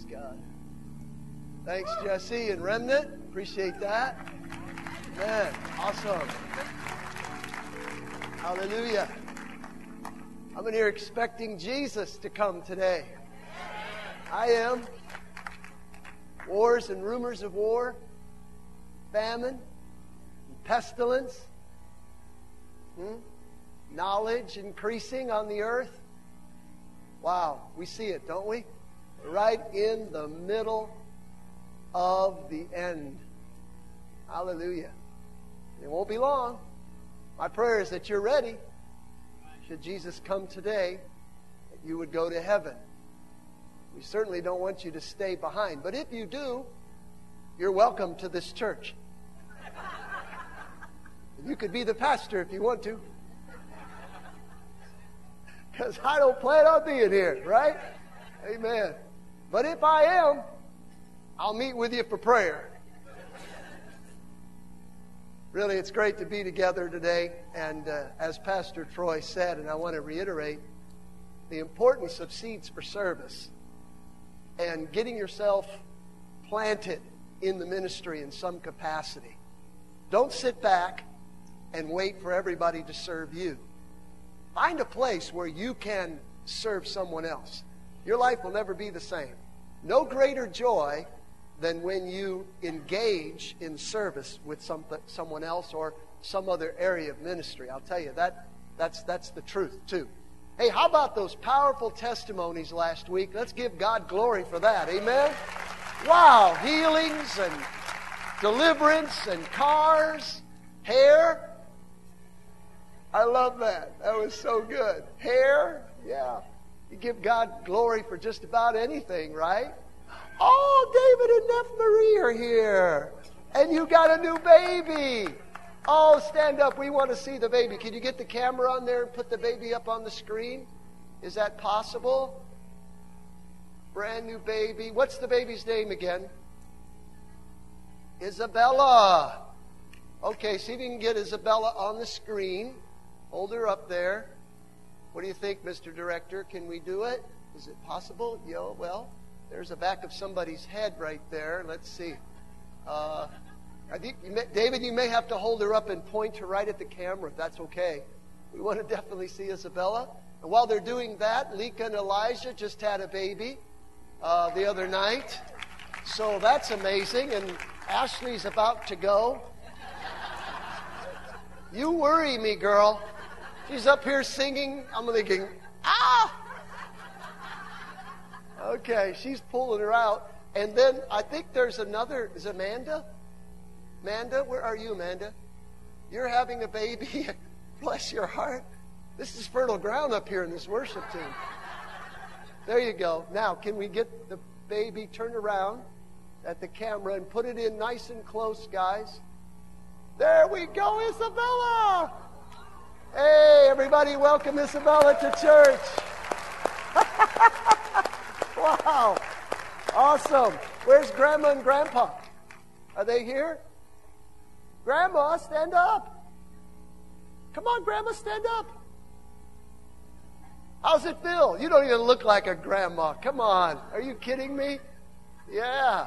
God. Thanks, Jesse and Remnant. Appreciate that. Man, awesome. Hallelujah. I'm in here expecting Jesus to come today. I am. Wars and rumors of war, famine, and pestilence, knowledge increasing on the earth. Wow, we see it, don't we? Right in the middle of the end. Hallelujah. It won't be long. My prayer is that you're ready. Should Jesus come today, that you would go to heaven. We certainly don't want you to stay behind. But if you do, you're welcome to this church. You could be the pastor if you want to. Because I don't plan on being here, right? Amen. But if I am, I'll meet with you for prayer. Really, it's great to be together today. And as Pastor Troy said, and I want to reiterate, the importance of Seeds for Service and getting yourself planted in the ministry in some capacity. Don't sit back and wait for everybody to serve you. Find a place where you can serve someone else. Your life will never be the same. No greater joy than when you engage in service with someone else or some other area of ministry. I'll tell you, that's the truth too. Hey, how about those powerful testimonies last week? Let's give God glory for that. Amen? Wow, healings and deliverance and cars, hair. I love that. That was so good. Hair, yeah. You give God glory for just about anything, right? Oh, David and Neph Marie are here. And you got a new baby. Oh, stand up. We want to see the baby. Can you get the camera on there and put the baby up on the screen? Is that possible? Brand new baby. What's the baby's name again? Isabella. Okay, see if you can get Isabella on the screen. Hold her up there. What do you think, Mr. Director? Can we do it? Is it possible? Yo, well, there's a back of somebody's head right there. Let's see. I think, David, you may have to hold her up and point her right at the camera, if that's okay. We want to definitely see Isabella. And while they're doing that, Lika and Elijah just had a baby the other night. So that's amazing. And Ashley's about to go. You worry me, girl. She's up here singing. I'm thinking, ah! Okay, she's pulling her out. And then I think there's another. Is Amanda? Amanda, where are you, Amanda? You're having a baby. Bless your heart. This is fertile ground up here in this worship team. There you go. Now, can we get the baby turned around at the camera and put it in nice and close, guys? There we go, Isabella. Hey, everybody, welcome Isabella to church. Wow. Awesome. Where's Grandma and Grandpa? Are they here? Grandma, stand up. Come on, Grandma, stand up. How's it feel? You don't even look like a grandma. Come on. Are you kidding me? Yeah.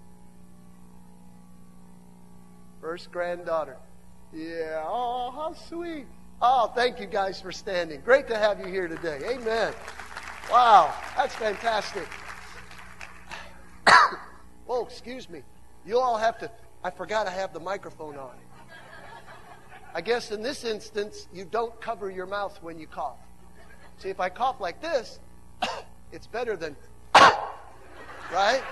First granddaughter. Yeah. Oh, how sweet. Oh, thank you guys for standing. Great to have you here today. Amen. Wow. That's fantastic. Oh, excuse me. You all have to... I forgot I have the microphone on. I guess in this instance, you don't cover your mouth when you cough. See, if I cough like this, it's better than... right?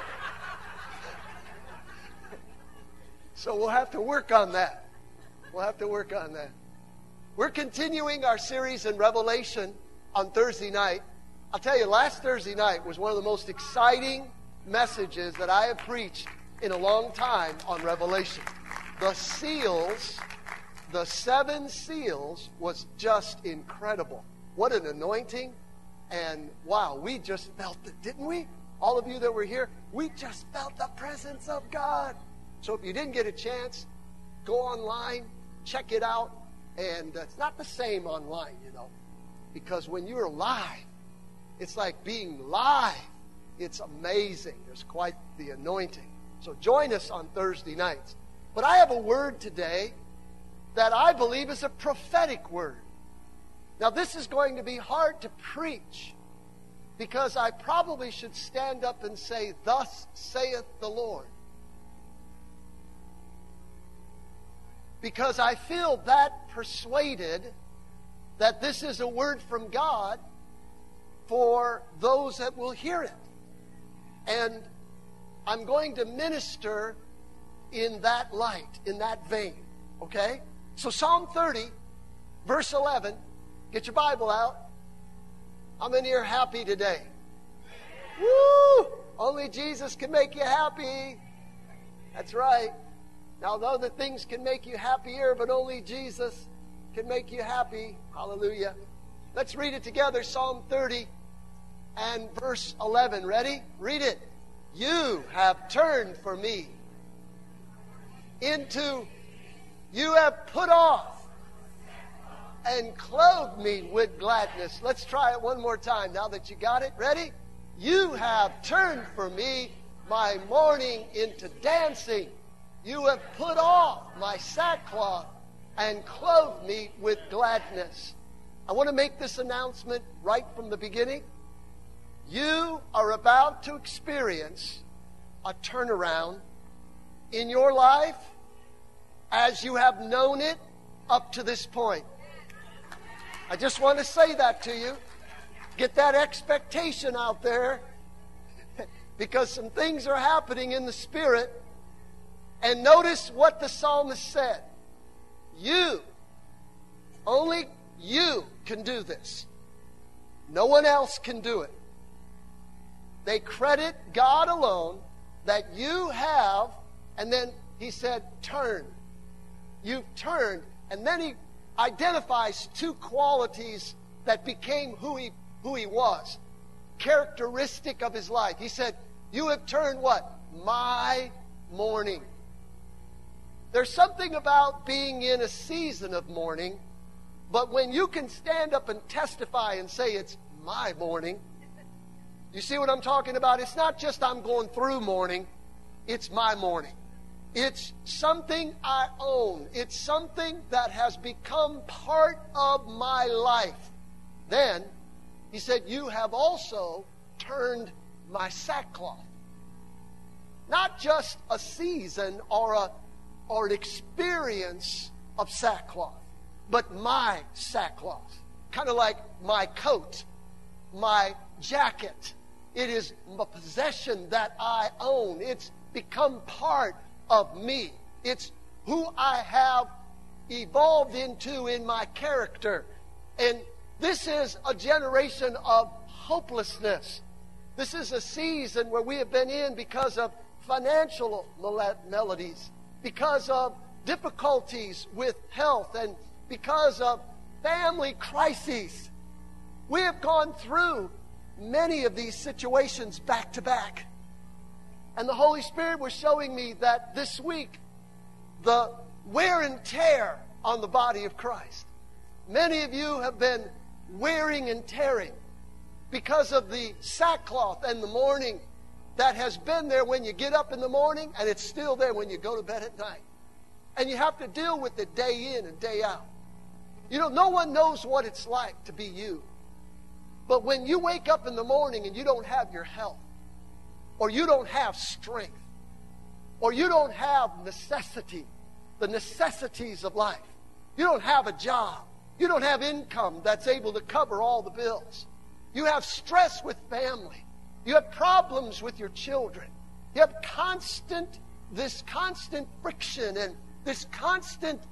So we'll have to work on that. We'll have to work on that. We're continuing our series in Revelation on Thursday night. I'll tell you, last Thursday night was one of the most exciting messages that I have preached in a long time on Revelation. The seals, the 7 seals, was just incredible. What an anointing. And wow, we just felt it, didn't we? All of you that were here, we just felt the presence of God. So if you didn't get a chance, go online, check it out. And it's not the same online, you know, because when you're live, it's like being live It's amazing. There's quite the anointing. So join us on Thursday nights. But I have a word today that I believe is a prophetic word. Now, this is going to be hard to preach because I probably should stand up and say, "Thus saith the Lord." Because I feel that persuaded that this is a word from God for those that will hear it. And I'm going to minister in that light, in that vein. Okay? So Psalm 30, verse 11. Get your Bible out. How many are happy today? Woo! Only Jesus can make you happy. That's right. Now, other things can make you happier, but only Jesus can make you happy. Hallelujah. Let's read it together. Psalm 30 and verse 11. Ready? Read it. You have turned for me into, you have put off and clothed me with gladness. Let's try it one more time now that you got it. Ready? You have turned for me my mourning into dancing. You have put off my sackcloth and clothed me with gladness. I want to make this announcement right from the beginning. You are about to experience a turnaround in your life as you have known it up to this point. I just want to say that to you. Get that expectation out there because some things are happening in the Spirit. And notice what the psalmist said. You, only you can do this. No one else can do it. They credit God alone that you have, and then he said, turn. You've turned. And then he identifies two qualities that became who he was. Characteristic of his life. He said, you have turned what? My mourning. There's something about being in a season of mourning, but when you can stand up and testify and say it's my mourning, you see what I'm talking about? It's not just I'm going through mourning, it's my mourning. It's something I own. It's something that has become part of my life. Then, he said, you have also turned my sackcloth. Not just a season or an experience of sackcloth, but my sackcloth. Kind of like my coat, my jacket. It is a possession that I own. It's become part of me. It's who I have evolved into in my character. And this is a generation of hopelessness. This is a season where we have been in because of financial melodies, because of difficulties with health, and because of family crises. We have gone through many of these situations back to back. And the Holy Spirit was showing me that this week, the wear and tear on the body of Christ. Many of you have been wearing and tearing because of the sackcloth and the mourning that has been there when you get up in the morning, and it's still there when you go to bed at night. And you have to deal with it day in and day out. You know, no one knows what it's like to be you. But when you wake up in the morning and you don't have your health, or you don't have strength, or you don't have the necessities of life, you don't have a job, you don't have income that's able to cover all the bills, you have stress with family, you have problems with your children, you have this constant friction and this constant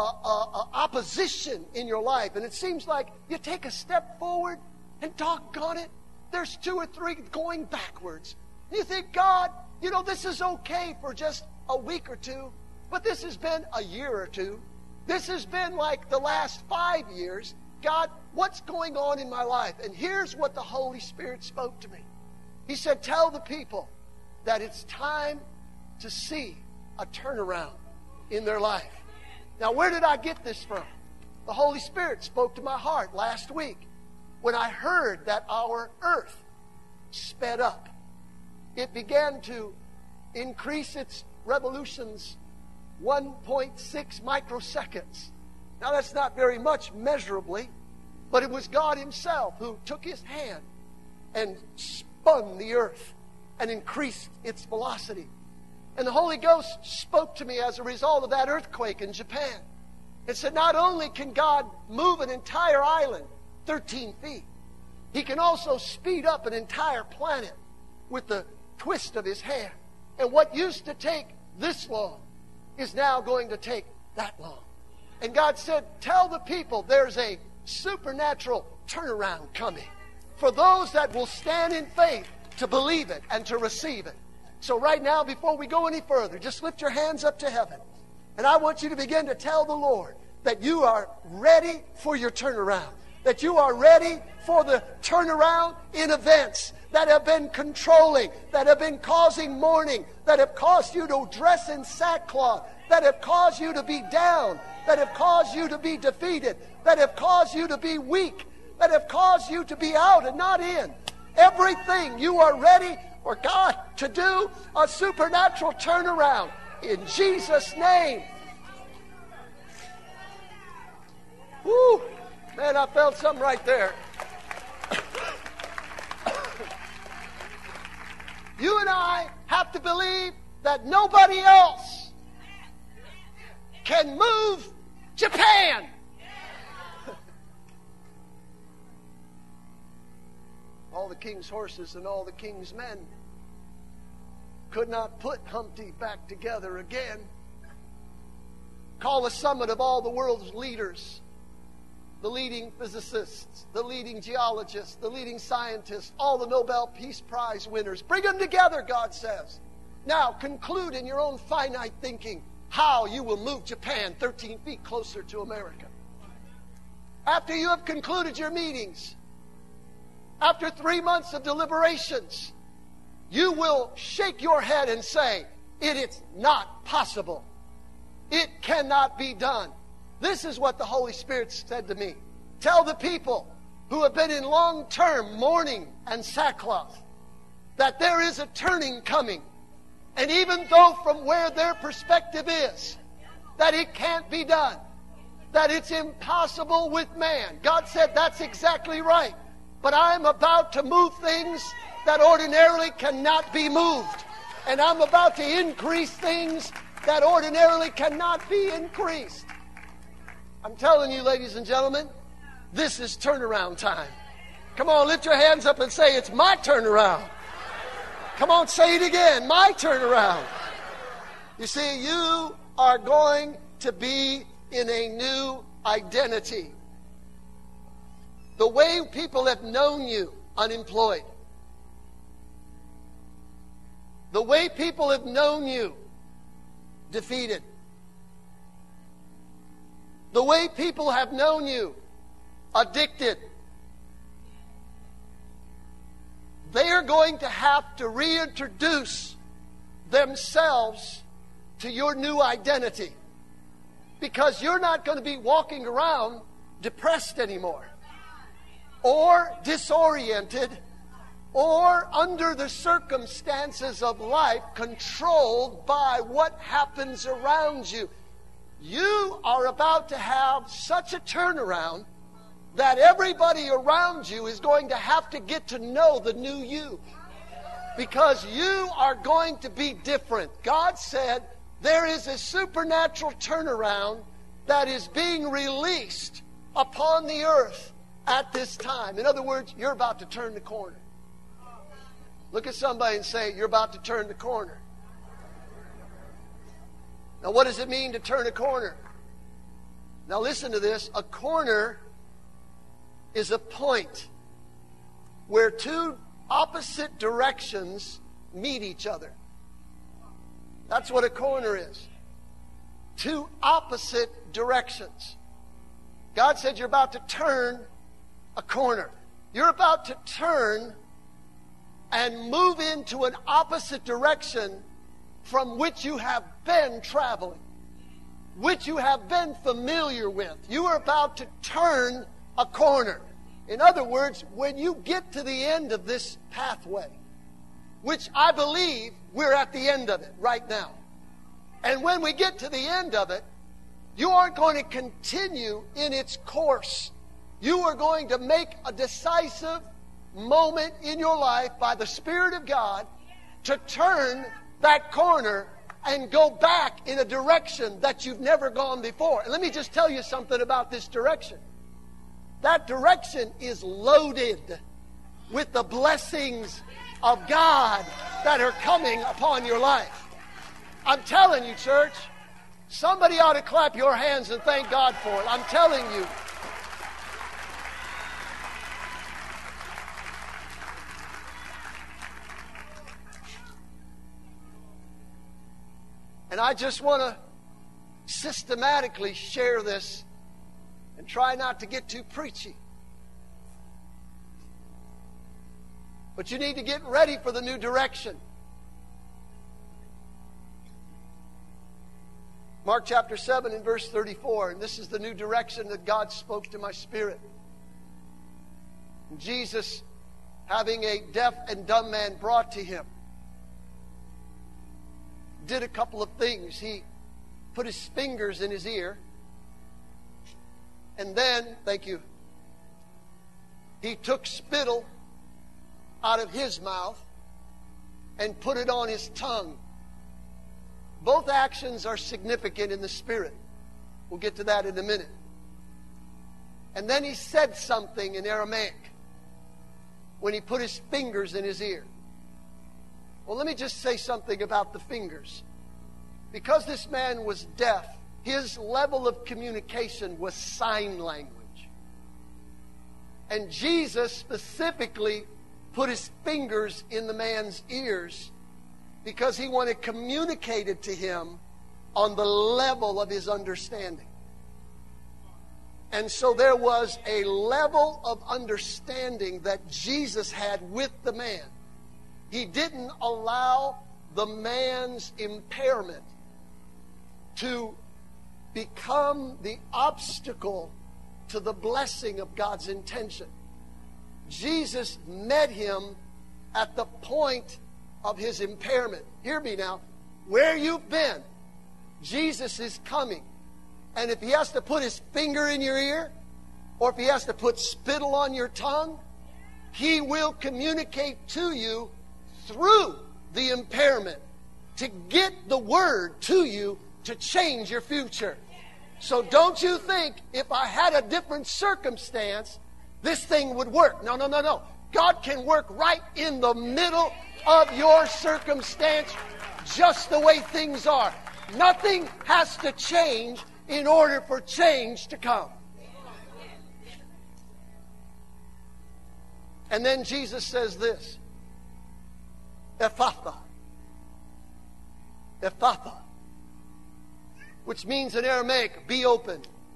opposition in your life, and it seems like you take a step forward and doggone it, there's two or three going backwards. You think, God, you know, this is okay for just a week or two, but this has been a year or two. This has been like the last 5 years. God, what's going on in my life? And here's what the Holy Spirit spoke to me. He said, tell the people that it's time to see a turnaround in their life. Now, where did I get this from? The Holy Spirit spoke to my heart last week when I heard that our earth sped up. it began to increase its revolutions 1.6 microseconds. Now that's not very much measurably, but it was God Himself who took His hand and spun the earth and increased its velocity. And the Holy Ghost spoke to me as a result of that earthquake in Japan. It said not only can God move an entire island 13 feet, He can also speed up an entire planet with the twist of His hand. And what used to take this long is now going to take that long. And God said, tell the people there's a supernatural turnaround coming for those that will stand in faith to believe it and to receive it. So right now, before we go any further, just lift your hands up to heaven. And I want you to begin to tell the Lord that you are ready for your turnaround. That you are ready for the turnaround in events that have been controlling, that have been causing mourning, that have caused you to dress in sackcloth, that have caused you to be down, that have caused you to be defeated, that have caused you to be weak, that have caused you to be out and not in. Everything you are ready for God to do a supernatural turnaround in Jesus' name. Woo! Man, I felt something right there. You and I have to believe that nobody else can move Japan. All the king's horses and all the king's men could not put Humpty back together again. Call a summit of all the world's leaders, the leading physicists, the leading geologists, the leading scientists, all the Nobel Peace Prize winners. Bring them together, God says. Now, conclude in your own finite thinking how you will move Japan 13 feet closer to America. After you have concluded your meetings, after 3 months of deliberations, you will shake your head and say, it is not possible. It cannot be done. This is what the Holy Spirit said to me. Tell the people who have been in long-term mourning and sackcloth that there is a turning coming. And even though from where their perspective is, that it can't be done, that it's impossible with man. God said that's exactly right. But I'm about to move things that ordinarily cannot be moved. And I'm about to increase things that ordinarily cannot be increased. I'm telling you, ladies and gentlemen, this is turnaround time. Come on, lift your hands up and say, it's my turnaround. Come on, say it again, my turnaround. You see, you are going to be in a new identity. The way people have known you unemployed. The way people have known you defeated. The way people have known you addicted. They are going to have to reintroduce themselves to your new identity. Because you're not going to be walking around depressed anymore. Or disoriented. Or under the circumstances of life controlled by what happens around you. You are about to have such a turnaround that everybody around you is going to have to get to know the new you. Because you are going to be different. God said there is a supernatural turnaround that is being released upon the earth at this time. In other words, you're about to turn the corner. Look at somebody and say, you're about to turn the corner. Now, what does it mean to turn a corner? Now, listen to this. A corner is a point where two opposite directions meet each other. That's what a corner is. Two opposite directions. God said you're about to turn a corner. You're about to turn and move into an opposite direction from which you have been traveling, which you have been familiar with. You are about to turn a corner. In other words, when you get to the end of this pathway, which I believe we're at the end of it right now. And when we get to the end of it, you aren't going to continue in its course. You are going to make a decisive moment in your life by the Spirit of God to turn that corner and go back in a direction that you've never gone before. And let me just tell you something about this direction. That direction is loaded with the blessings of God that are coming upon your life. I'm telling you, church, somebody ought to clap your hands and thank God for it. I'm telling you. And I just want to systematically share this and try not to get too preachy. But you need to get ready for the new direction. Mark chapter 7 and verse 34. And this is the new direction that God spoke to my spirit. And Jesus, having a deaf and dumb man brought to him, did a couple of things. He put his fingers in his ear. And then, thank you, he took spittle out of his mouth and put it on his tongue. Both actions are significant in the Spirit. We'll get to that in a minute. And then he said something in Aramaic when he put his fingers in his ear. Well, let me just say something about the fingers. Because this man was deaf, his level of communication was sign language. And Jesus specifically put his fingers in the man's ears because he wanted communicated to him on the level of his understanding. And so there was a level of understanding that Jesus had with the man. He didn't allow the man's impairment to become the obstacle to the blessing of God's intention. Jesus met him at the point of his impairment. Hear me now. Where you've been, Jesus is coming. And if he has to put his finger in your ear, or if he has to put spittle on your tongue, he will communicate to you through the impairment to get the word to you to change your future. So don't you think if I had a different circumstance, this thing would work. No, no, no, no. God can work right in the middle of your circumstance, just the way things are. Nothing has to change in order for change to come. And then Jesus says this, Ephphatha. Ephphatha. Which means in Aramaic, be open.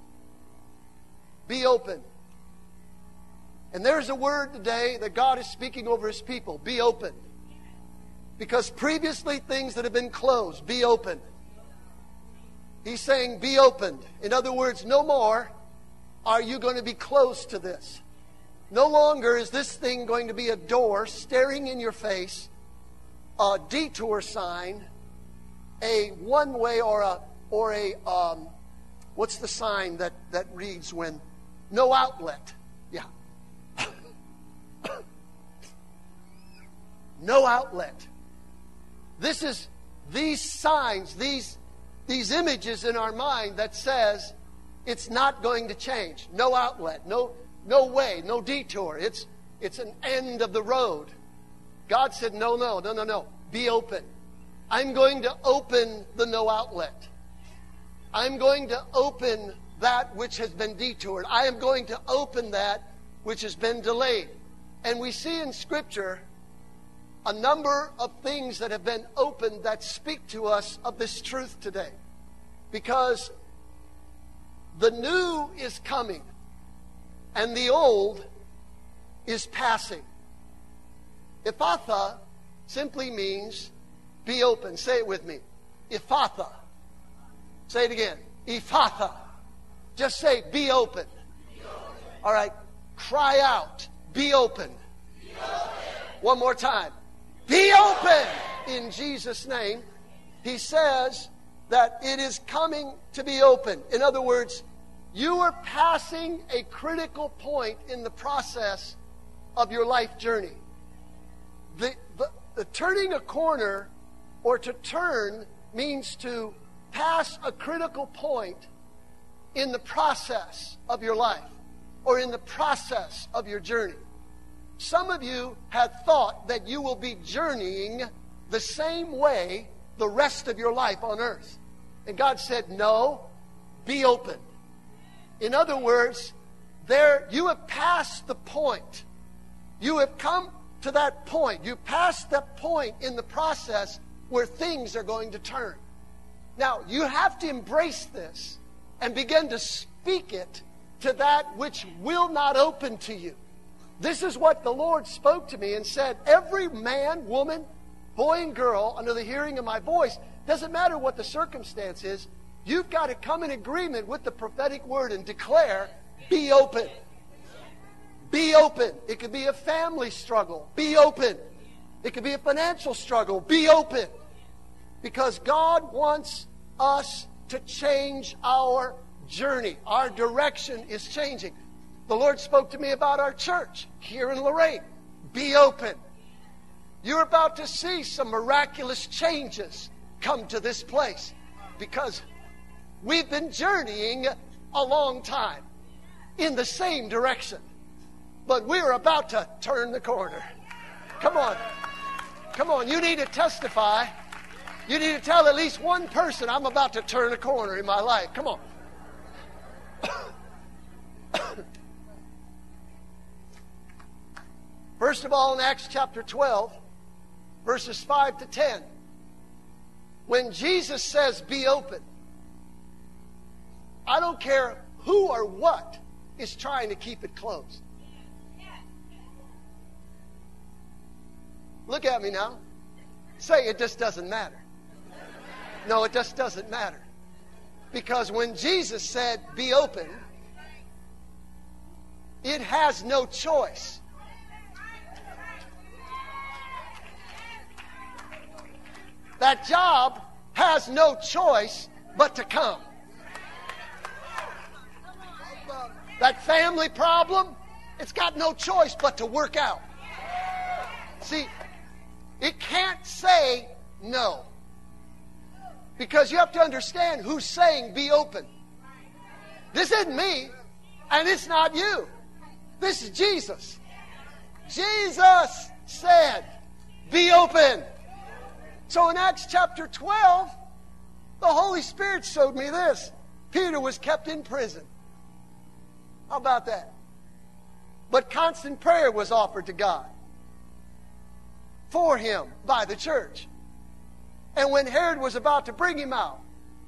Be open. And there's a word today that God is speaking over His people. Be open. Because previously things that have been closed, be open. He's saying be opened. In other words, no more are you going to be closed to this. No longer is this thing going to be a door staring in your face, a detour sign, a one-way or a what's the sign that reads when no outlet? Yeah. No outlet. This is these signs, these images in our mind that says it's not going to change. No outlet, no way, no detour. It's an end of the road. God said, no. Be open. I'm going to open the no outlet. I'm going to open that which has been detoured. I am going to open that which has been delayed. And we see in Scripture a number of things that have been opened that speak to us of this truth today. Because the new is coming and the old is passing. Ephphatha simply means be open. Say it with me. Ephphatha. Say it again. Ephphatha. Just say be open. Be open. All right. Cry out. Be open. Be open. One more time. be open in Jesus' name. He says that it is coming to be open. In other words, you are passing a critical point in the process of your life journey. The turning a corner, or to turn, means to pass a critical point in the process of your life, or in the process of your journey. Some of you had thought that you will be journeying the same way the rest of your life on earth. And God said, no, be open. In other words, you have passed the point. You have come to that point. You passed that point in the process where things are going to turn. Now, you have to embrace this and begin to speak it to that which will not open to you. This is what the Lord spoke to me and said, every man, woman, boy, and girl, under the hearing of my voice, doesn't matter what the circumstance is, you've got to come in agreement with the prophetic word and declare, be open. Be open. It could be a family struggle. Be open. It could be a financial struggle. Be open. Because God wants us to change our journey. Our direction is changing. The Lord spoke to me about our church here in Lorraine. Be open. You're about to see some miraculous changes come to this place because we've been journeying a long time in the same direction. But we're about to turn the corner. Come on. Come on. You need to testify. You need to tell at least one person, I'm about to turn a corner in my life. Come on. First of all, in Acts chapter 12, verses 5 to 10, when Jesus says, be open, I don't care who or what is trying to keep it closed. Look at me now. Say, it just doesn't matter. No, it just doesn't matter. Because when Jesus said, be open, it has no choice. That job has no choice but to come. That family problem, it's got no choice but to work out. See, it can't say no. Because you have to understand who's saying be open. This isn't me, and it's not you. This is Jesus. Jesus said, be open. So in Acts chapter 12, the Holy Spirit showed me this. Peter was kept in prison. How about that? But constant prayer was offered to God for him by the church. And when Herod was about to bring him out,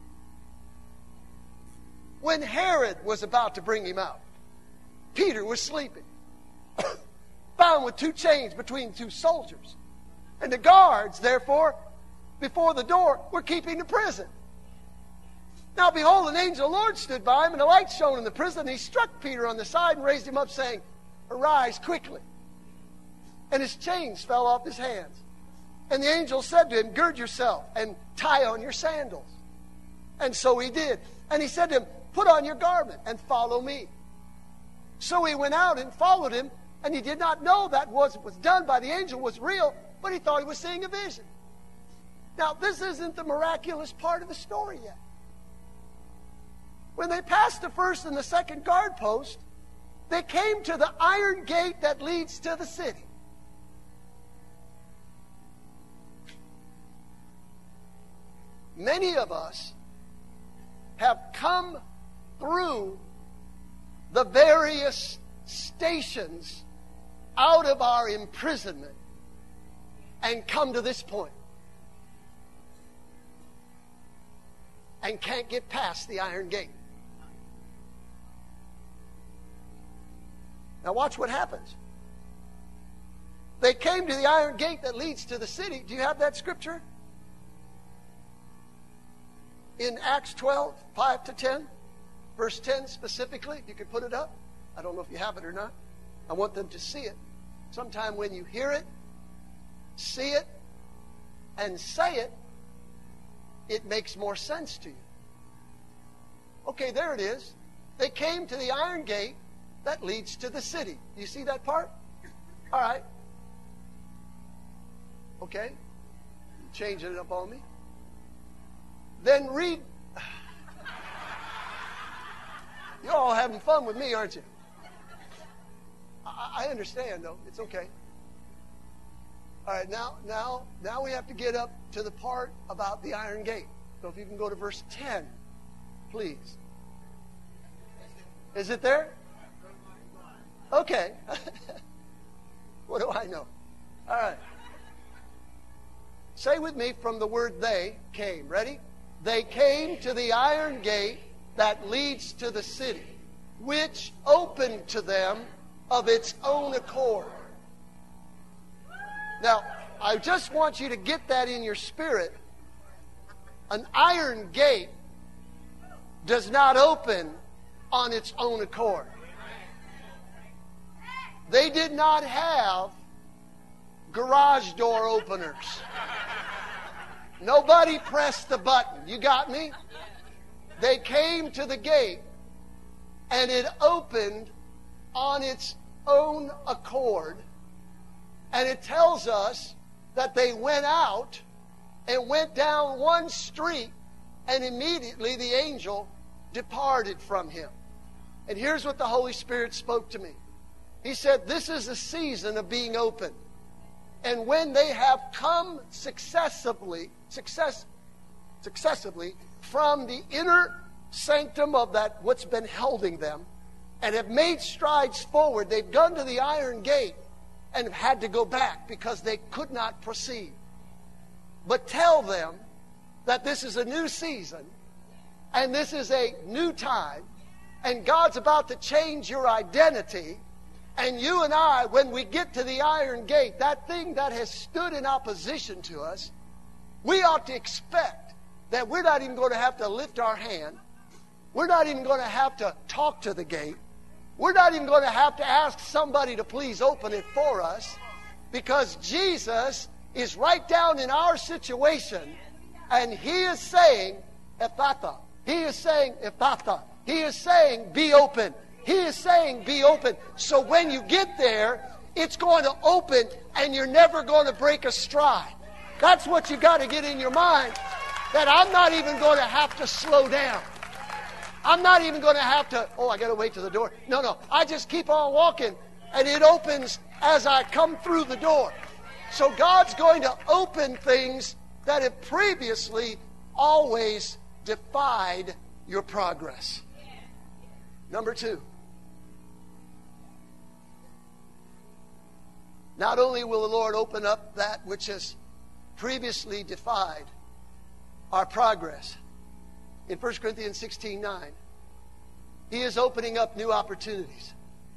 Peter was sleeping, bound with two chains between two soldiers. And the guards, therefore, before the door, were keeping the prison. Now, behold, an angel of the Lord stood by him, and a light shone in the prison. And he struck Peter on the side and raised him up, saying, arise quickly. And his chains fell off his hands. And the angel said to him, gird yourself and tie on your sandals. And so he did. And he said to him, put on your garment and follow me. So he went out and followed him, and he did not know that what was done by the angel was real, but he thought he was seeing a vision. Now, this isn't the miraculous part of the story yet. When they passed the first and the second guard post, they came to the iron gate that leads to the city. Many of us have come through the various stations out of our imprisonment and come to this point and can't get past the iron gate. Now watch what happens. They came to the iron gate that leads to the city. Do you have that scripture? In Acts 12, 5 to 10, verse 10 specifically, you could put it up. I don't know if you have it or not. I want them to see it. Sometime when you hear it, see it and say it, it makes more sense to you. Okay, there it is. They came to the iron gate that leads to the city. You see that part? All right. Okay. Changing it up on me. Then read. You're all having fun with me, aren't you? I understand, though. It's okay. All right, now we have to get up to the part about the iron gate. So if you can go to verse 10, please. Is it there? Okay. What do I know? All right. Say with me from the word they came. Ready? They came to the iron gate that leads to the city, which opened to them of its own accord. Now, I just want you to get that in your spirit. An iron gate does not open on its own accord. They did not have garage door openers. Nobody pressed the button. You got me? They came to the gate and it opened on its own accord. And it tells us that they went out and went down one street, and immediately the angel departed from him. And here's what the Holy Spirit spoke to me. He said, this is a season of being open. And when they have come successively from the inner sanctum of that what's been holding them, and have made strides forward, they've gone to the iron gate and have had to go back because they could not proceed. But tell them that this is a new season and this is a new time, and God's about to change your identity. And you and I, when we get to the iron gate, that thing that has stood in opposition to us, we ought to expect that we're not even going to have to lift our hand. We're not even going to have to talk to the gate. We're not even going to have to ask somebody to please open it for us, because Jesus is right down in our situation, and He is saying, Ephatha. He is saying, Ephatha. He is saying, be open. He is saying, be open. So when you get there, it's going to open, and you're never going to break a stride. That's what you got to get in your mind, that I'm not even going to have to slow down. I'm not even going to have to, I got to wait to the door. No. I just keep on walking, and it opens as I come through the door. So God's going to open things that have previously always defied your progress. Number 2. Not only will the Lord open up that which has previously defied our progress, in 1 Corinthians 16:9, He is opening up new opportunities.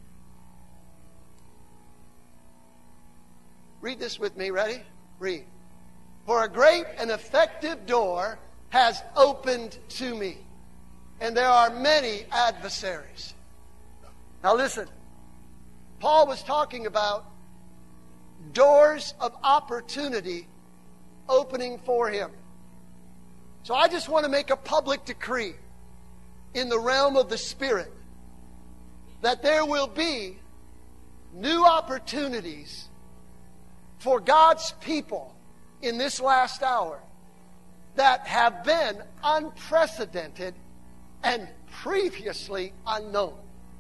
Read this with me. Ready? Read. For a great and effective door has opened to me, and there are many adversaries. Now listen. Paul was talking about doors of opportunity opening for him. So I just want to make a public decree in the realm of the Spirit that there will be new opportunities for God's people in this last hour that have been unprecedented and previously unknown.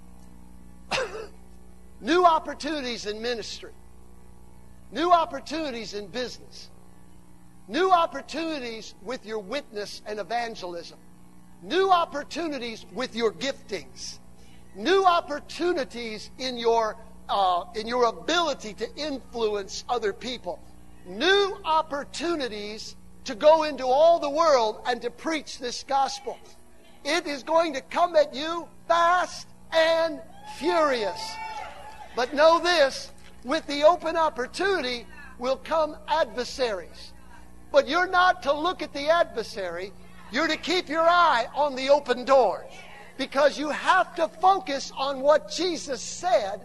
New opportunities in ministry. New opportunities in business. New opportunities with your witness and evangelism. New opportunities with your giftings. New opportunities in your ability to influence other people. New opportunities to go into all the world and to preach this gospel. It is going to come at you fast and furious. But know this, with the open opportunity will come adversaries. But you're not to look at the adversary. You're to keep your eye on the open door. Because you have to focus on what Jesus said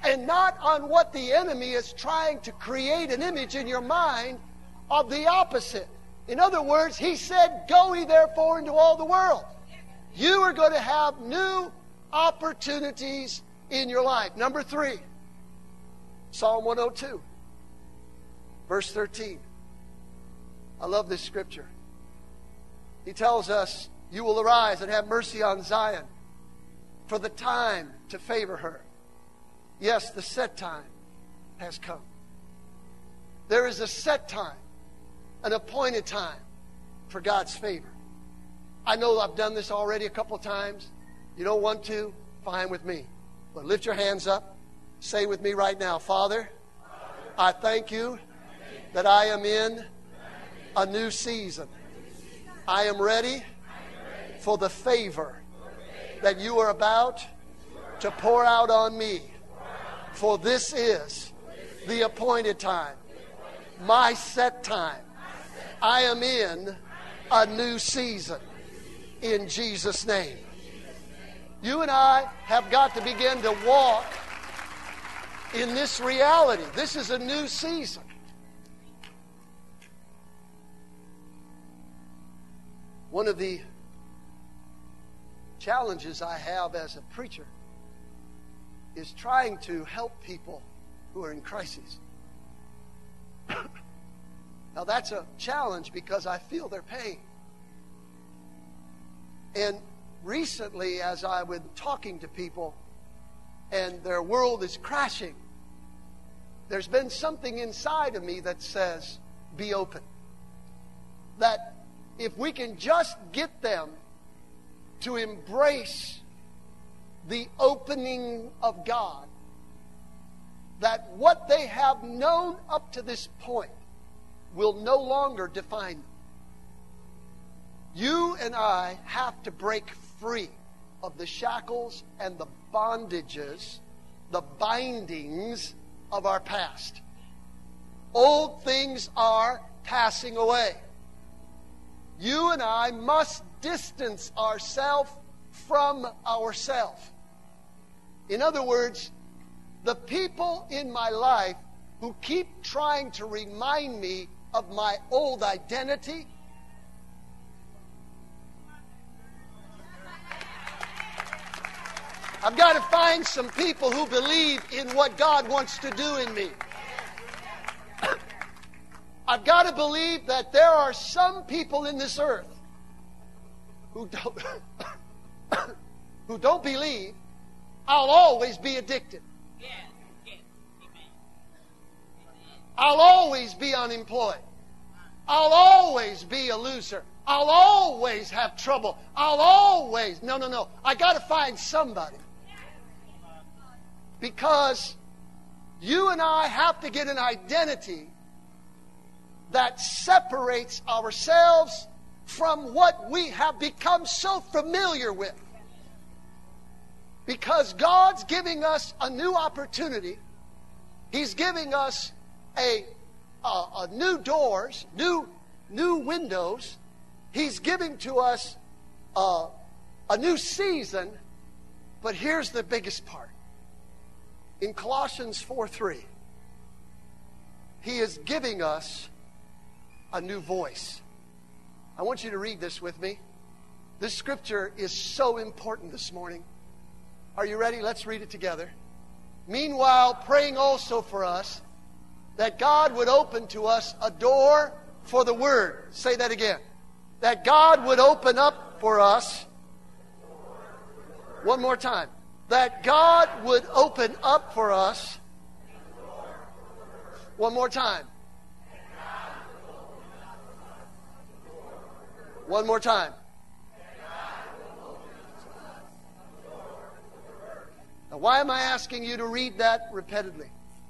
and not on what the enemy is trying to create an image in your mind of the opposite. In other words, he said, go ye therefore into all the world. You are going to have new opportunities in your life. Number 3, Psalm 102, verse 13. I love this scripture. He tells us, you will arise and have mercy on Zion, for the time to favor her. Yes, the set time has come. There is a set time, an appointed time for God's favor. I know I've done this already a couple of times. You don't want to? Fine with me. But lift your hands up. Say with me right now, Father, I thank you that I am in a new season. I am ready for the favor that you are about to pour out on me. For this is the appointed time, my set time. I am in a new season in Jesus' name. You and I have got to begin to walk in this reality. This is a new season. One of the challenges I have as a preacher is trying to help people who are in crises. Now that's a challenge because I feel their pain. And recently, as I was talking to people and their world is crashing, there's been something inside of me that says, be open. That if we can just get them to embrace the opening of God, that what they have known up to this point will no longer define them. You and I have to break free of the shackles and the bondages, the bindings of our past. Old things are passing away. You and I must distance ourselves from ourselves. In other words, the people in my life who keep trying to remind me of my old identity, I've got to find some people who believe in what God wants to do in me. I've got to believe that there are some people in this earth who don't believe I'll always be addicted. I'll always be unemployed. I'll always be a loser. I'll always have trouble. I'll always... No. I got to find somebody. Because you and I have to get an identity that separates ourselves from what we have become so familiar with. Because God's giving us a new opportunity. He's giving us a new doors, new windows. He's giving to us a new season. But here's the biggest part. In Colossians 4:3, He is giving us a new voice. I want you to read this with me. This scripture is so important this morning. Are you ready? Let's read it together. Meanwhile, praying also for us, that God would open to us a door for the Word. Say that again. That God would open up for us. One more time. That God would open up for us. One more time. One more time. Now, why am I asking you to read that repeatedly?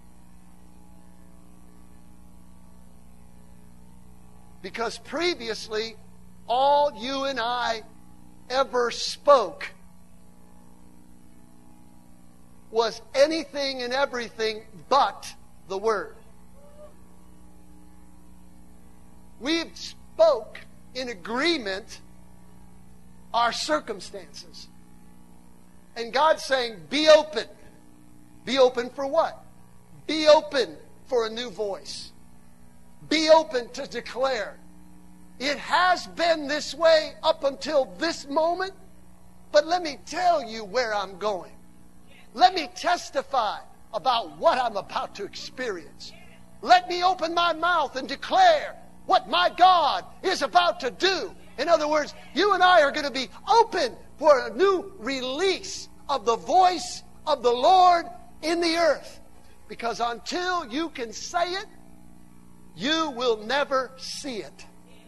Because previously, all you and I ever spoke was anything and everything but the Word. We spoke in agreement our circumstances. And God's saying, be open. Be open for what? Be open for a new voice. Be open to declare. It has been this way up until this moment, but let me tell you where I'm going. Let me testify about what I'm about to experience. Let me open my mouth and declare what my God is about to do. In other words, you and I are going to be open for a new release of the voice of the Lord in the earth. Because until you can say it, you will never see it.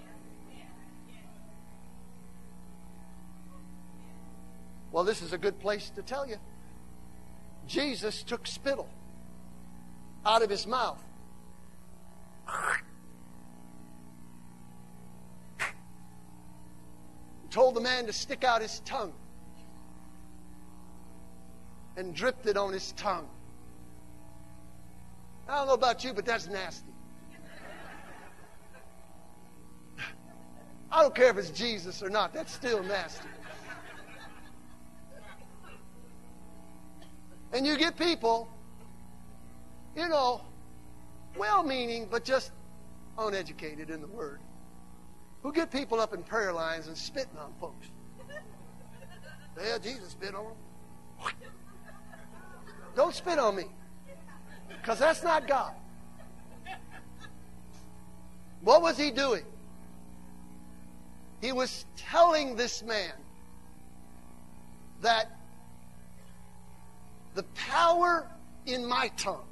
Well, this is a good place to tell you. Jesus took spittle out of his mouth. Told the man to stick out his tongue. And dripped it on his tongue. I don't know about you, but that's nasty. I don't care if it's Jesus or not. That's still nasty. And you get people, you know, well-meaning, but just uneducated in the Word, who get people up in prayer lines and spitting on folks. Yeah, Jesus spit on them. Don't spit on me, because that's not God. What was he doing? He was telling this man that the power in my tongue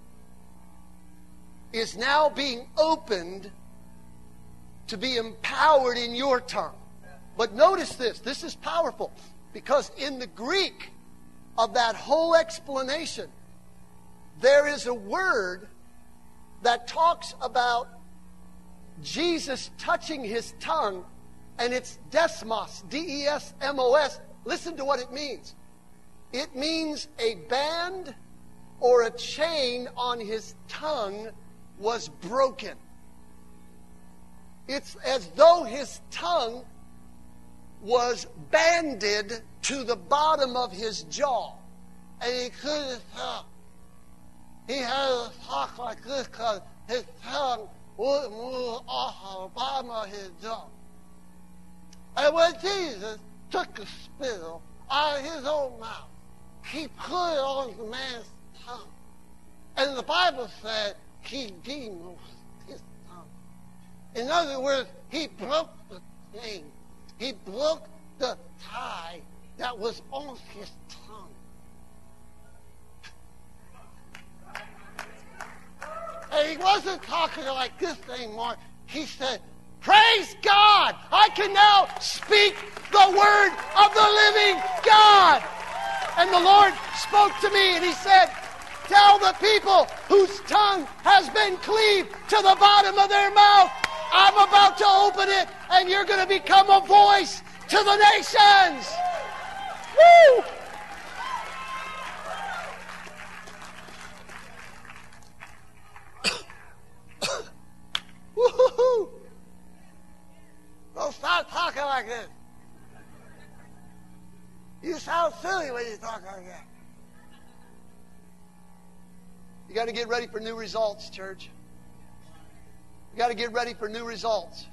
is now being opened to be empowered in your tongue. But notice this. This is powerful. Because in the Greek of that whole explanation, there is a word that talks about Jesus touching his tongue, and it's desmos, D-E-S-M-O-S. Listen to what it means. It means a band or a chain on his tongue was broken. It's as though his tongue was banded to the bottom of his jaw. And he couldn't talk. He had to talk like this because his tongue wouldn't move off the bottom of his jaw. And when Jesus took the spittle out of his own mouth, he put it on the man's tongue. And the Bible said he demoted his tongue. In other words, he broke the chain. He broke the tie that was on his tongue. And he wasn't talking like this anymore. He said, praise God! I can now speak the word of the living God! And the Lord spoke to me and he said, tell the people whose tongue has been cleaved to the bottom of their mouth, I'm about to open it and you're going to become a voice to the nations. Woo! Woo-hoo-hoo! Don't start talking like this. You sound silly when you talk like that. You got to get ready for new results, church. You got to get ready for new results.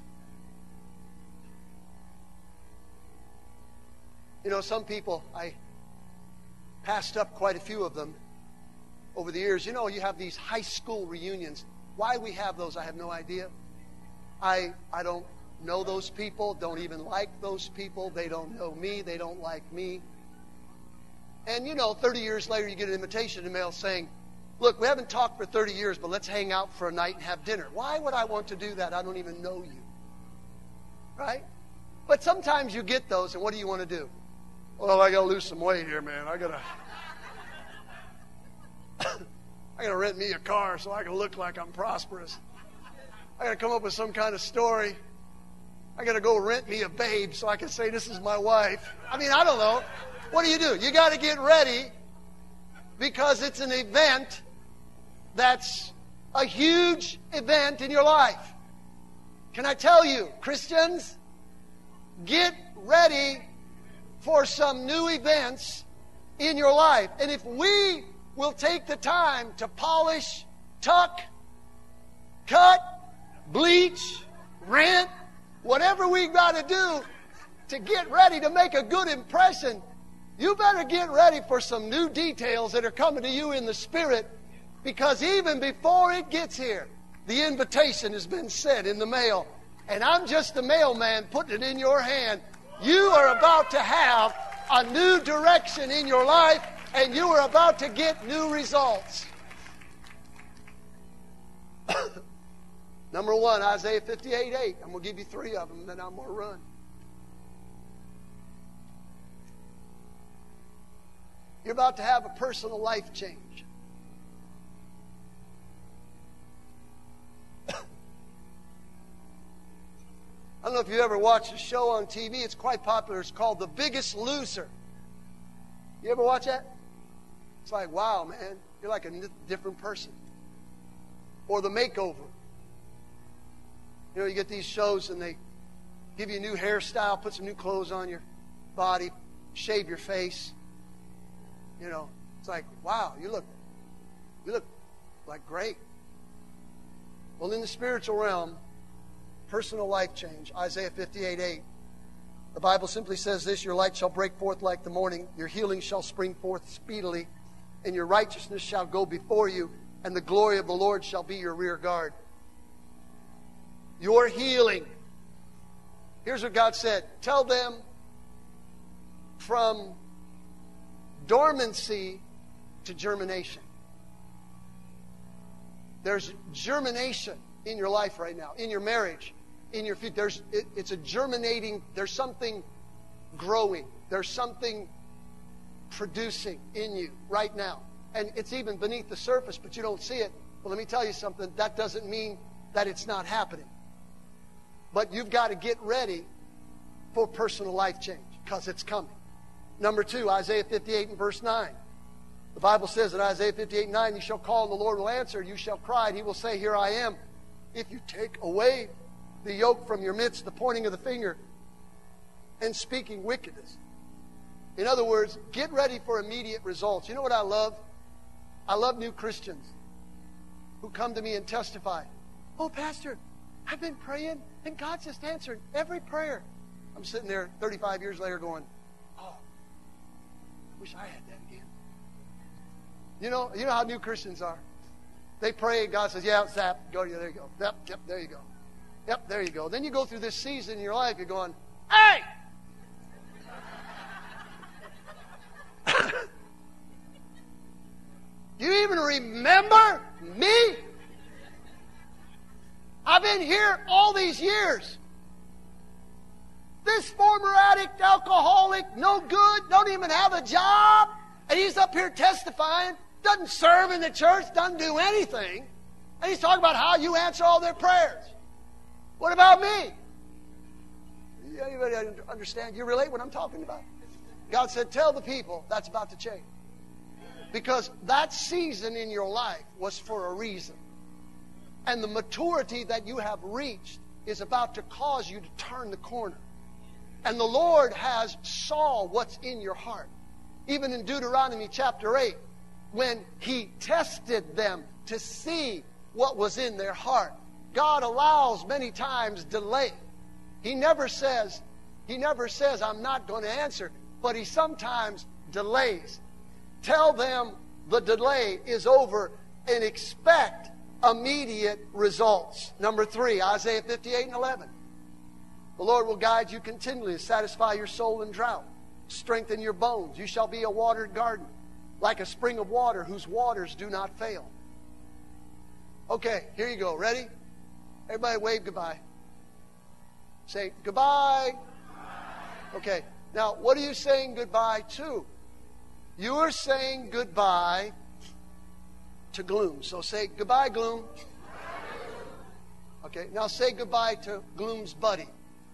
You know, some people, I passed up quite a few of them over the years. You know, you have these high school reunions. Why we have those, I have no idea. I don't know those people, don't even like those people. They don't know me, they don't like me. And you know, 30 years later you get an invitation in the mail saying, look, we haven't talked for 30 years, but let's hang out for a night and have dinner. Why would I want to do that? I don't even know you. Right? But sometimes you get those, and what do you want to do? Well, I got to lose some weight here, man. I got to rent me a car so I can look like I'm prosperous. I got to come up with some kind of story. I got to go rent me a babe so I can say this is my wife. I mean, I don't know. What do? You got to get ready because it's an event that's a huge event in your life. Can I tell you, Christians, get ready for some new events in your life. And if we will take the time to polish, tuck, cut, bleach, rent, whatever we've got to do to get ready to make a good impression, you better get ready for some new details that are coming to you in the Spirit, because even before it gets here, the invitation has been sent in the mail. And I'm just the mailman putting it in your hand. You are about to have a new direction in your life, and you are about to get new results. Number one, Isaiah 58:8. I'm going to give you 3 of them, and then I'm going to run. You're about to have a personal life change. I don't know if you ever watched a show on TV. It's quite popular. It's called The Biggest Loser. You ever watch that? It's like, wow, man, you're like a different person. Or The Makeover. You know, you get these shows and they give you a new hairstyle, put some new clothes on your body, shave your face. You know, it's like, wow, you look like great. Well, in the spiritual realm, personal life change, Isaiah 58:8. The Bible simply says this: your light shall break forth like the morning, your healing shall spring forth speedily, and your righteousness shall go before you, and the glory of the Lord shall be your rear guard. Your healing. Here's what God said. Tell them from dormancy to germination. There's germination in your life right now, in your marriage, in your feet. It's a germinating, there's something growing. There's something producing in you right now. And it's even beneath the surface, but you don't see it. Well, let me tell you something. That doesn't mean that it's not happening. But you've got to get ready for personal life change, because it's coming. Number 2, Isaiah 58 and verse 9. The Bible says in Isaiah 58:9, you shall call and the Lord will answer. You shall cry and He will say, here I am. If you take away the yoke from your midst, the pointing of the finger, and speaking wickedness. In other words, get ready for immediate results. You know what I love? I love new Christians who come to me and testify. Oh, Pastor, I've been praying and God's just answered every prayer. I'm sitting there 35 years later going, oh, I wish I had that again. You know how new Christians are. They pray and God says, yeah, zap, go, there you go. Yep, there you go. Yep, there you go. Then you go through this season in your life, you're going, hey! You even remember me? I've been here all these years. This former addict, alcoholic, no good, don't even have a job, and he's up here testifying, doesn't serve in the church, doesn't do anything, and he's talking about how you answer all their prayers. What about me? Anybody understand? You relate what I'm talking about? God said, tell the people that's about to change. Because that season in your life was for a reason. And the maturity that you have reached is about to cause you to turn the corner. And the Lord has saw what's in your heart. Even in Deuteronomy chapter 8, when He tested them to see what was in their heart. God allows many times delay. He never says, I'm not going to answer, but He sometimes delays. Tell them the delay is over and expect immediate results. Number 3, Isaiah 58:11. The Lord will guide you continually to satisfy your soul in drought, strengthen your bones. You shall be a watered garden, like a spring of water whose waters do not fail. Okay, here you go. Ready? Everybody wave goodbye. Say goodbye. Okay, now what are you saying goodbye to? You are saying goodbye to gloom. So say goodbye, gloom. Okay, now say goodbye to gloom's buddy.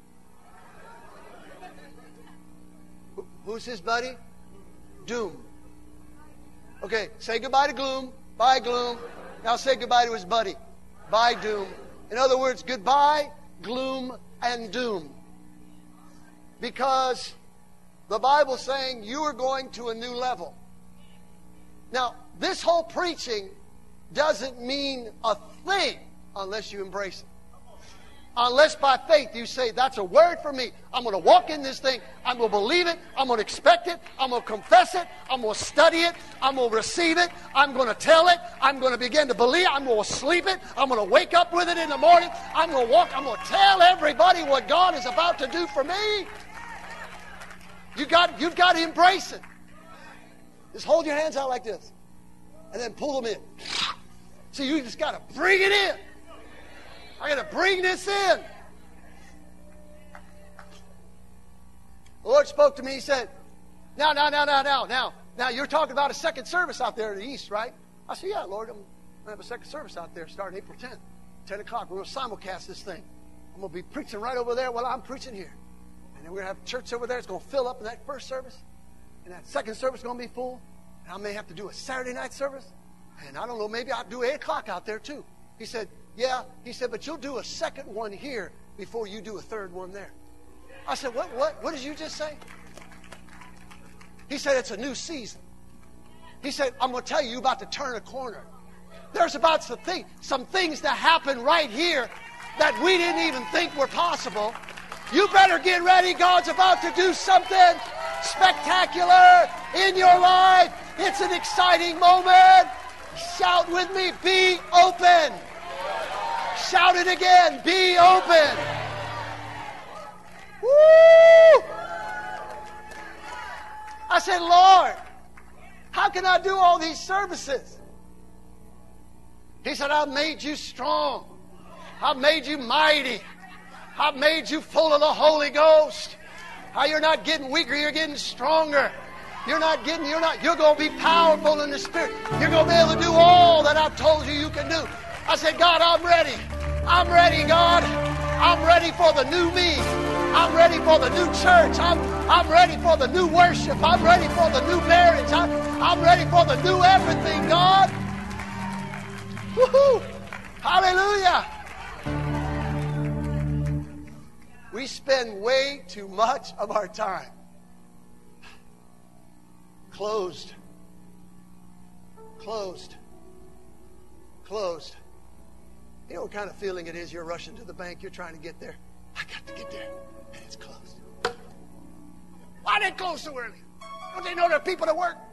Who's his buddy? Doom. Okay, say goodbye to gloom. Bye, gloom. Now say goodbye to his buddy. Bye, doom. In other words, goodbye, gloom, and doom. Because the Bible's saying you are going to a new level. Now, this whole preaching doesn't mean a thing unless you embrace it. Unless by faith you say, that's a word for me. I'm going to walk in this thing. I'm going to believe it. I'm going to expect it. I'm going to confess it. I'm going to study it. I'm going to receive it. I'm going to tell it. I'm going to begin to believe. I'm going to sleep it. I'm going to wake up with it in the morning. I'm going to walk. I'm going to tell everybody what God is about to do for me. You've got to embrace it. Just hold your hands out like this. And then pull them in. So you just got to bring it in. I got to bring this in. The Lord spoke to me. He said, now, you're talking about a second service out there in the east, right? I said, yeah, Lord, I'm going to have a second service out there starting April 10th, 10 o'clock. We're going to simulcast this thing. I'm going to be preaching right over there while I'm preaching here. And then we're going to have church over there. It's going to fill up in that first service. And that second service is going to be full. And I may have to do a Saturday night service. And I don't know, maybe I'll do 8 o'clock out there too. He said, yeah. He said, but you'll do a second one here before you do a third one there. I said, what did you just say? He said, it's a new season. He said, I'm going to tell you, you're about to turn a corner. There's about some things that happen right here that we didn't even think were possible. You better get ready. God's about to do something spectacular in your life. It's an exciting moment. Shout with me, be open. Shout it again, be open. Woo! I said, Lord, how can I do all these services? He said, I've made you strong. I've made you mighty. I've made you full of the Holy Ghost. How you're not getting weaker, you're getting stronger. You're going to be powerful in the Spirit. You're going to be able to do all that I've told you can do. I said, God, I'm ready. I'm ready, God. I'm ready for the new me. I'm ready for the new church. I'm ready for the new worship. I'm ready for the new marriage. I'm ready for the new everything, God. Woohoo! Hallelujah! We spend way too much of our time closed. You know what kind of feeling it is? You're rushing to the bank. You're trying to get there. I got to get there. And it's closed. Why did it close so early? Don't they know there are people at work?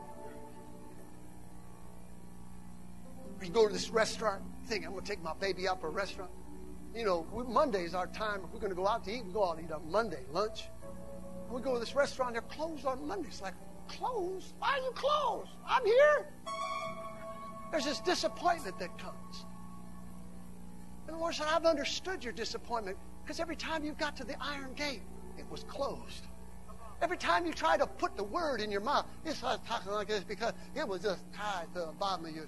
Or you go to this restaurant. Think, I'm going to take my baby out for a restaurant. You know, Monday's our time. If we're going to go out to eat, we go out and eat on Monday, lunch. We go to this restaurant. They're closed on Monday. It's like, closed? Why are you closed? I'm here. There's this disappointment that comes. And the Lord said, I've understood your disappointment because every time you got to the iron gate, it was closed. Every time you tried to put the word in your mouth, it's like talking like this because it was just tied to the bottom of your...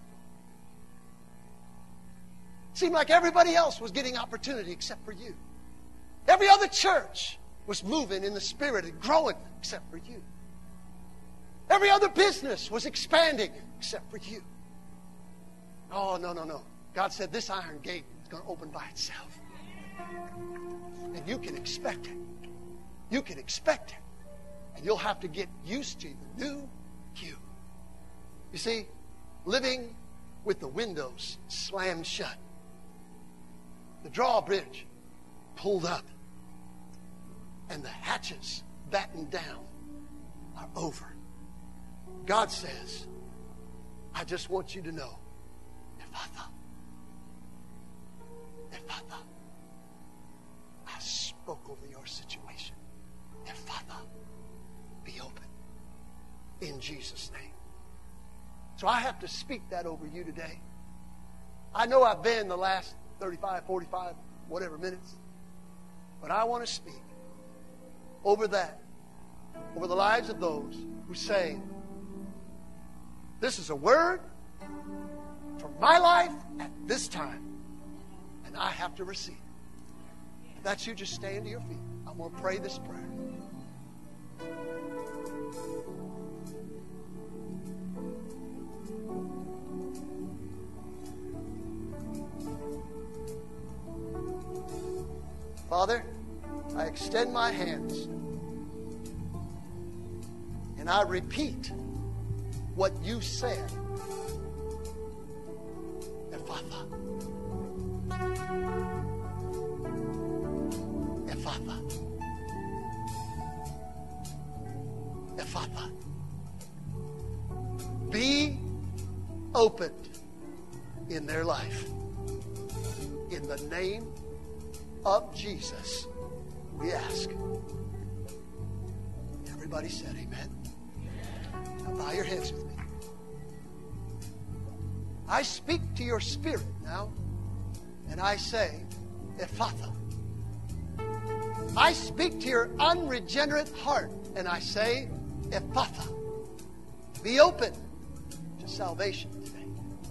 Seemed like everybody else was getting opportunity except for you. Every other church was moving in the Spirit and growing except for you. Every other business was expanding except for you. Oh, no. God said this iron gate is going to open by itself. And you can expect it. You can expect it. And you'll have to get used to the new you. You see, living with the windows slammed shut, the drawbridge pulled up, and the hatches battened down are over. God says, I just want you to know, Ephphatha, I spoke over your situation. Ephphatha, be open in Jesus' name. So I have to speak that over you today. I know I've been the last 35, 45, whatever minutes, but I want to speak over that, over the lives of those who say, this is a word for my life at this time, and I have to receive it. If that's you, just stand to your feet. I'm going to pray this prayer. Father, I extend my hands and I repeat what you said Ephphatha. Ephphatha. Ephphatha. Be opened in their life. In the name of Jesus, we ask. Everybody said amen. Now bow your heads with me. I speak to your spirit now, and I say, Ephphatha. I speak to your unregenerate heart, and I say, Ephphatha. Be open to salvation today.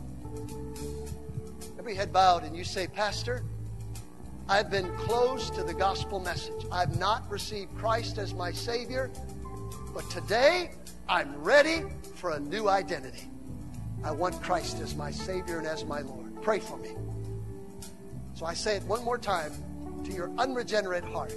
Every head bowed, and you say, Pastor, I've been closed to the gospel message. I've not received Christ as my Savior, but today I'm ready for a new identity. I want Christ as my Savior and as my Lord. Pray for me. So I say it one more time to your unregenerate heart,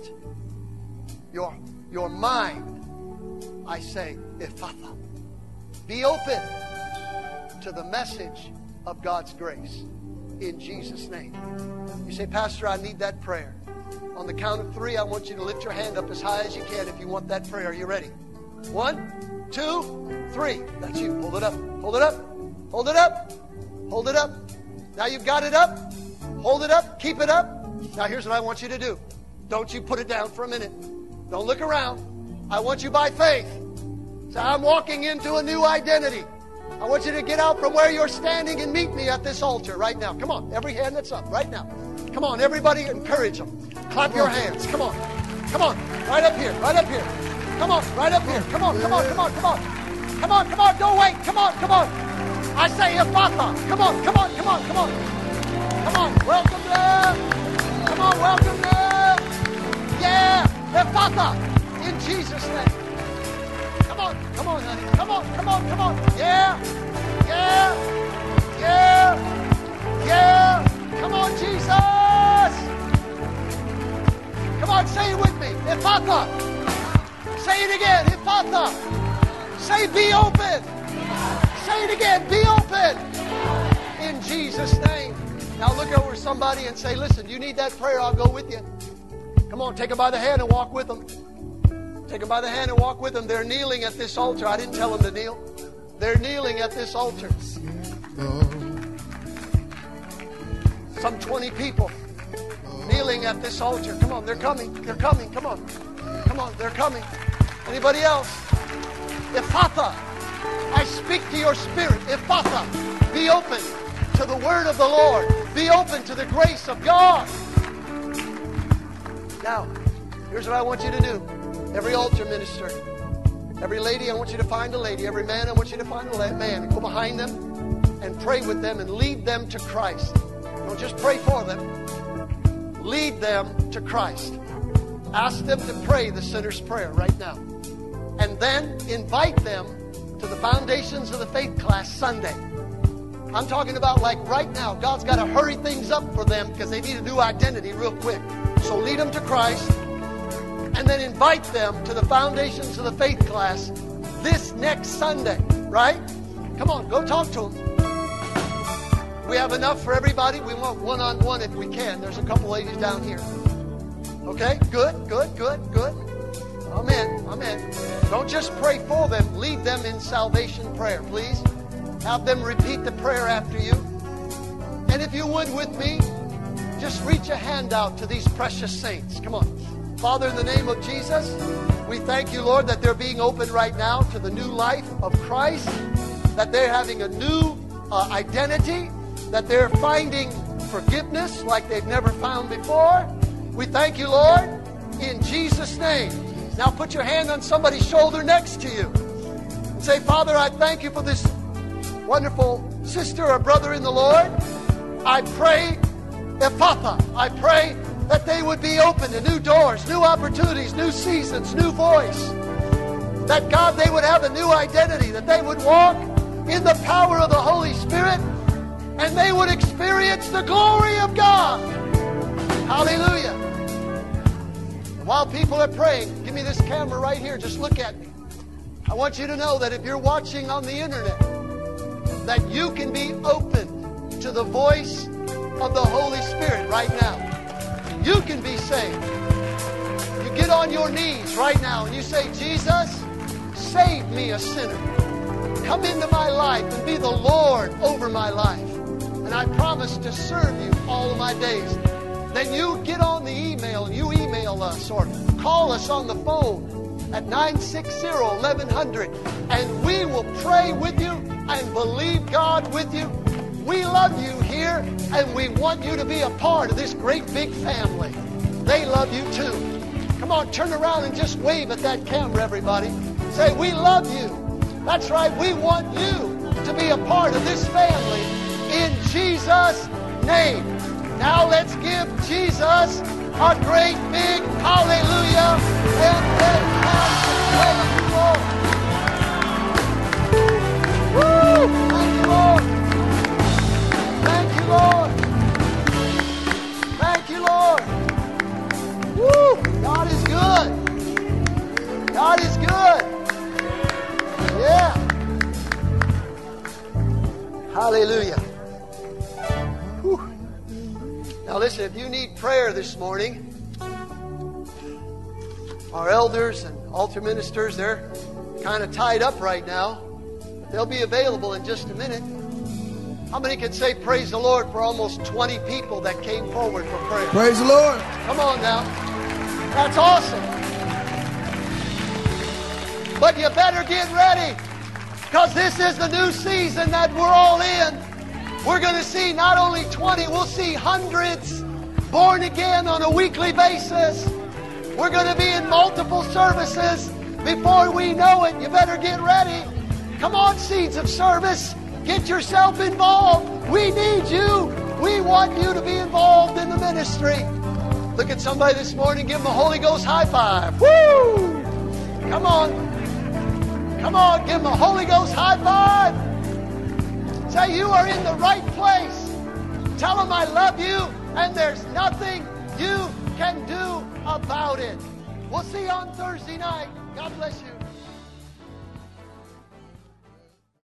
your mind. I say, Ephphatha. Be open to the message of God's grace in Jesus' name. You say, Pastor, I need that prayer. On the count of 3, I want you to lift your hand up as high as you can if you want that prayer. Are you ready? 1, 2, 3. That's you. Hold it up. Hold it up. Hold it up. Hold it up. Now you've got it up. Hold it up. Keep it up. Now here's what I want you to do. Don't you put it down for a minute. Don't look around. I want you by faith. Say, I'm walking into a new identity. I want you to get out from where you're standing and meet me at this altar right now. Come on. Every hand that's up right now. Come on. Everybody encourage them. Clap your hands. Come on. Come on. Right up here. Right up here. Come on. Right up here. Come on. Come on. Come on. Come on. Come on. Come on. Don't wait. Come on. Come on. I say Ephphatha. Come on. Come on. Come on. Come on. Come on. Welcome them. Come on. Welcome them. Yeah. Ephphatha. In Jesus' name. Come on. Come on, honey. Come on. Come on. Come on. Yeah. Yeah. Yeah. Yeah. Come on, Jesus. Come on. Say it with me. Ephphatha. Say it again. Ephphatha. Say be open. Say it again. Be open. In Jesus' name. Now look over somebody and say, listen, you need that prayer, I'll go with you. Come on, take them by the hand and walk with them. Take them by the hand and walk with them. They're kneeling at this altar. I didn't tell them to kneel. They're kneeling at this altar. Some 20 people kneeling at this altar. Come on, they're coming. They're coming. Come on. Come on, they're coming. Anybody else? Ephphatha. I speak to your spirit. Ephphatha. Be open to the word of the Lord. Be open to the grace of God. Now, here's what I want you to do. Every altar minister, every lady, I want you to find a lady. Every man, I want you to find a man. Go behind them and pray with them and lead them to Christ. Don't just pray for them. Lead them to Christ. Ask them to pray the sinner's prayer right now. And then invite them to the Foundations of the Faith class Sunday. I'm talking about like right now. God's got to hurry things up for them because they need a new identity real quick. So lead them to Christ and then invite them to the Foundations of the Faith class this next Sunday, right? Come on, go talk to them. We have enough for everybody. We want one-on-one if we can. There's a couple ladies down here. Okay, good. Amen. Don't just pray for them. Lead them in salvation prayer, please. Have them repeat the prayer after you. And if you would with me, just reach a hand out to these precious saints. Come on. Father, in the name of Jesus, we thank you, Lord, that they're being opened right now to the new life of Christ, that they're having a new identity, that they're finding forgiveness like they've never found before. We thank you, Lord, in Jesus' name. Now put your hand on somebody's shoulder next to you and say, Father, I thank you for this wonderful sister or brother in the Lord. I pray, Ephphatha, I pray that they would be open to new doors, new opportunities, new seasons, new voice. That, God, they would have a new identity, that they would walk in the power of the Holy Spirit, and they would experience the glory of God. Hallelujah. While people are praying, give me this camera right here. Just look at me. I want you to know that if you're watching on the internet, that you can be open to the voice of the Holy Spirit right now. You can be saved. You get on your knees right now and you say, Jesus, save me a sinner. Come into my life and be the Lord over my life. And I promise to serve you all of my days. Then you get on the email and you email us or call us on the phone at 960-1100 and we will pray with you and believe God with you. We love you here and we want you to be a part of this great big family. They love you too. Come on, turn around and just wave at that camera, everybody. Say, we love you. That's right, we want you to be a part of this family in Jesus' name. Now let's give Jesus a great big hallelujah and praise you, Lord. Woo! Thank you, Lord. Thank you, Lord. Thank you, Lord. Woo! God is good. God is good. Yeah. Hallelujah. Whew. Now listen, if you need prayer this morning, our elders and altar ministers, they're kind of tied up right now. But they'll be available in just a minute. How many can say praise the Lord for almost 20 people that came forward for prayer? Praise the Lord. Come on now. That's awesome. But you better get ready, because this is the new season that we're all in. We're going to see not only 20, we'll see hundreds born again on a weekly basis. We're going to be in multiple services before we know it. You better get ready. Come on, Seeds of Service. Get yourself involved. We need you. We want you to be involved in the ministry. Look at somebody this morning. Give them a Holy Ghost high five. Woo! Come on. Come on, give them a Holy Ghost high five. Say, you are in the right place. Tell them I love you and there's nothing you can do about it. We'll see you on Thursday night. God bless you.